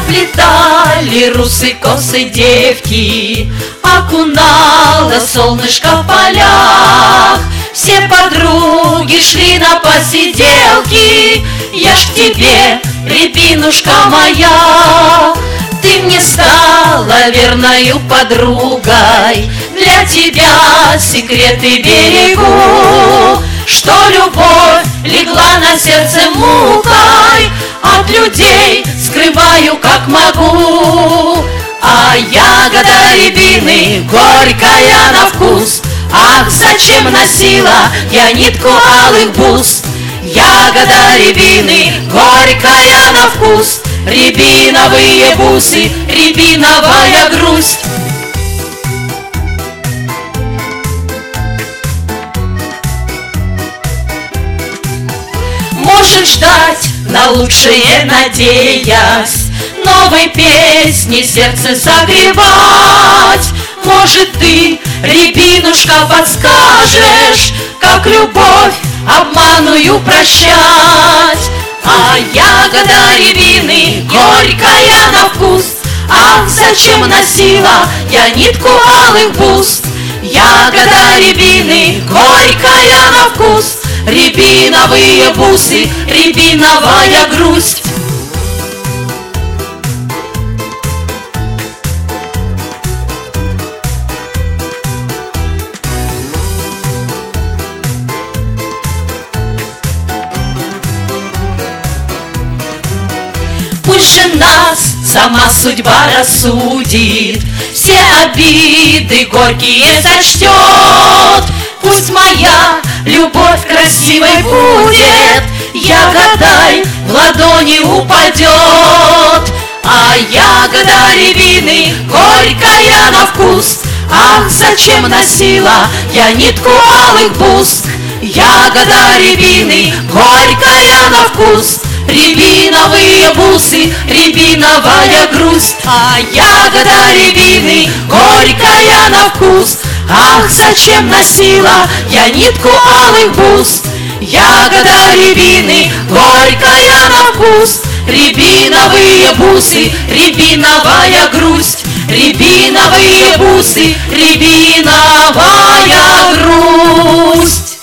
Заплетали русые косы девки, окунало солнышко в полях. Все подруги шли на посиделки, я ж к тебе, рябинушка моя. Ты мне стала верною подругой, для тебя секреты берегу. Что любовь легла на сердце мукой, от людей скрываю как могу. А ягода рябины горькая на вкус, ах, зачем носила я нитку алых бус? Ягода рябины горькая на вкус, рябиновые бусы, рябиновая грусть. Можешь ждать, на лучшее надеясь, новой песни сердце согревать. Может, ты, рябинушка, подскажешь, как любовь обманую прощать. А ягода рябины горькая на вкус, ах, зачем носила я нитку алых бус? Ягода рябины горькая на вкус, рябиновые бусы, рябиновая грусть. Пусть же нас сама судьба рассудит, все обиды горькие сочтет. Пусть моя любовь красивой будет, ягодой в ладони упадет. А ягода рябины горькая на вкус, ах, зачем носила я нитку алых бус? Ягода рябины горькая на вкус, рябиновые бусы, рябиновая грусть. А ягода рябины горькая на вкус, ах, зачем носила я нитку алых бус? Ягода рябины горькая на вкус, рябиновые бусы, рябиновая грусть. Рябиновые бусы, рябиновая грусть.